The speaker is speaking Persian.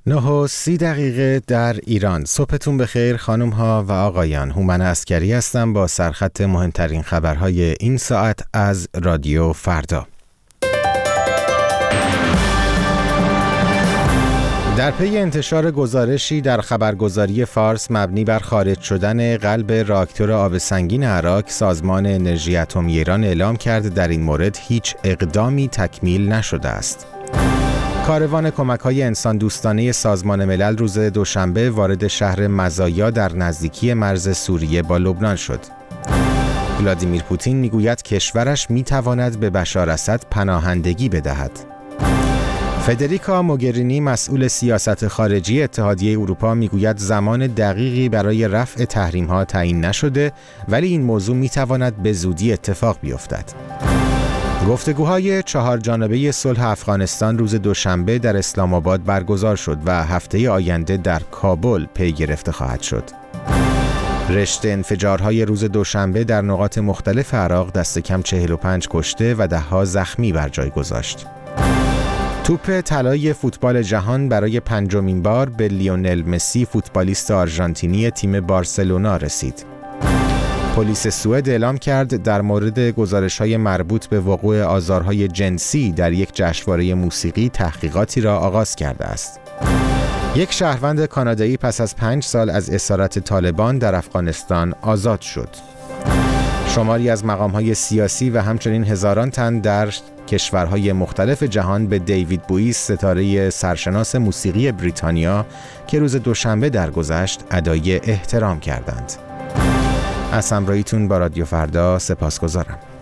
9:30 در ایران. صبحتون بخیر خانم ها و آقایان. هومن عسکری هستم با سرخط مهمترین خبرهای این ساعت از رادیو فردا. در پی انتشار گزارشی در خبرگزاری فارس مبنی بر خارج شدن قلب راکتور آب سنگین عراق، سازمان انرژی اتمی ایران اعلام کرد در این مورد هیچ اقدامی تکمیل نشده است. کاروان کمک‌های انسان دوستانه سازمان ملل روز دوشنبه وارد شهر مزایا در نزدیکی مرز سوریه با لبنان شد. ولادیمیر پوتین میگوید کشورش میتواند به بشار اسد پناهندگی بدهد. فدریکا موگرینی مسئول سیاست خارجی اتحادیه اروپا میگوید زمان دقیقی برای رفع تحریم‌ها تعیین نشده، ولی این موضوع میتواند به زودی اتفاق بیفتد. گفتگوهای 4 جانبه صلح افغانستان روز دوشنبه در اسلام آباد برگزار شد و هفته آینده در کابل پی گرفته خواهد شد. رشته انفجارهای روز دوشنبه در نقاط مختلف عراق دست کم 45 کشته و ده‌ها زخمی بر جای گذاشت. توپ طلای فوتبال جهان برای 5مین بار به لیونل مسی فوتبالیست آرژانتینی تیم بارسلونا رسید. پلیس سوئد اعلام کرد در مورد گزارش‌های مربوط به وقوع آزارهای جنسی در یک جشنواره موسیقی تحقیقاتی را آغاز کرده است. یک شهروند کانادایی پس از 5 سال از اسارت طالبان در افغانستان آزاد شد. شماری از مقام‌های سیاسی و همچنین هزاران تن در کشورهای مختلف جهان به دیوید بوئیس، ستاره سرشناس موسیقی بریتانیا که روز دوشنبه درگذشت ادای احترام کردند. از همراهیتون با رادیو فردا سپاسگزارم.